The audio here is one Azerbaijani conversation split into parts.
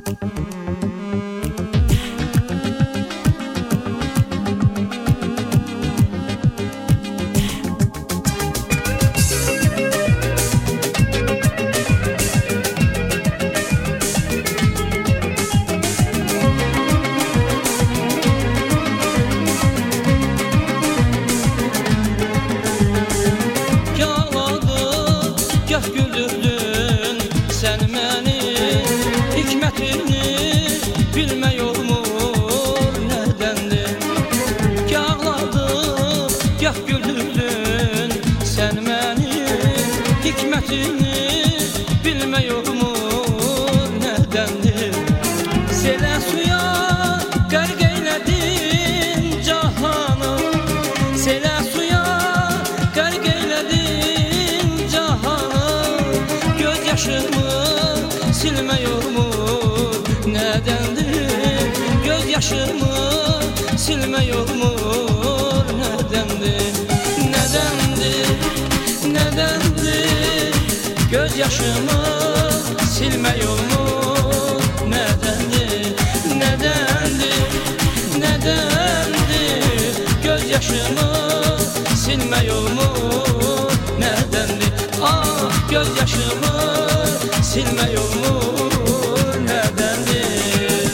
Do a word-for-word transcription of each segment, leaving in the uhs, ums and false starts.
Güldürdün sen məni, hikmətini bilmək olmur nədəndir? Ağladım, gah güldürdün sen məni, hikmətini bilmək olmur nədəndir? Selə suya qərq eylədin cahanı, selə suya qərq eylədin cahanı. Yaşımı silmək olmur nədəndir? Göz yaşımı silmək olmur nədəndir? Nədəndir, nədəndir? Göz yaşımı silmək olmur nədəndir? Nədəndir, nədəndir? Göz yaşımı silmək olmur nədəndir? Ah, göz yaşımı silmək olmur nədəndir?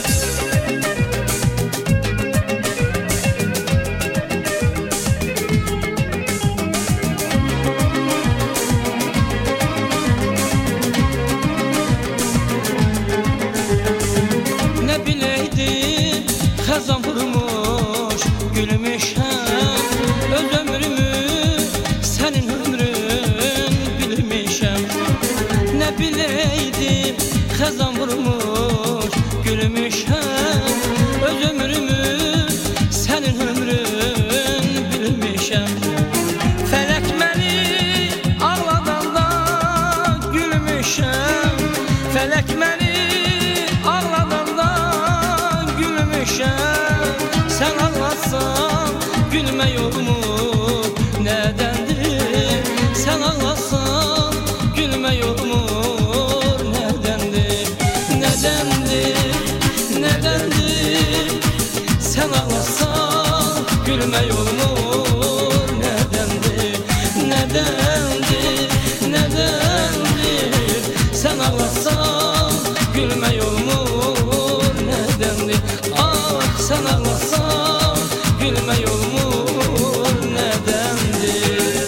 Nə biləydim xəzan vurmuş gülmüşəm, öz ömrümü sənin ömrün bilmişəm. Nə biləydim xəzan vurmuş gülmüşəm, öz ömrümü sənin ömrün bilmişəm. Fələk məni ağladanda gülmüşəm, fələk məni ağladanda gülmüşəm. Sən ağlasan gülmək olmur nədəndir? Sən ağlasan gülmək olmur nədəndir? Nədəndir, nədəndir? Sən ağlasan gülmək olmur nədəndir? Nədəndir, nədəndir? Sən ağlasan gülmək olmur nədəndir? Ah, sən ağlasan gülmək olmur nədəndir?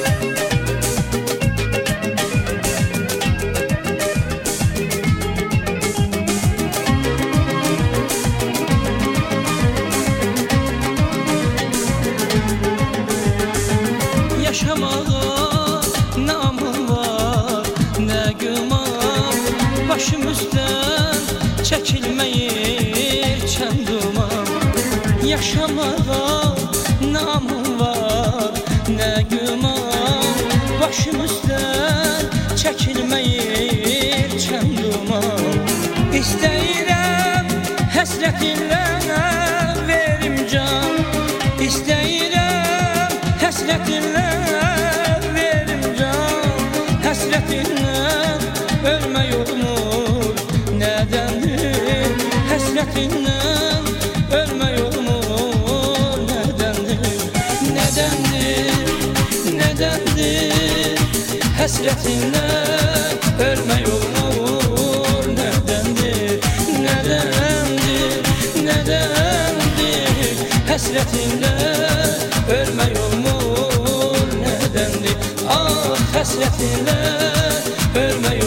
Yaşamağa namım var, nə güman, başım üstdən çəkilməyir çən duman. Yaşamağa namım var, nə güman, başım üstdən çəkilməyir çən duman. İstəyirəm həsrətinlə verim can, İstəyirəm həsrətinlə verim can. Həsrətinlə ölmək olmur nədəndir? Həsrətinlə ölmək olmur nədəndir? Nədəndir, nədəndir? Həsrətinlə ölmək olmur nədəndir? Nədəndir, nədəndir? Həsrətinlə ölmək olmur nədəndir? Ah, həsrətinlə ölmək olmur.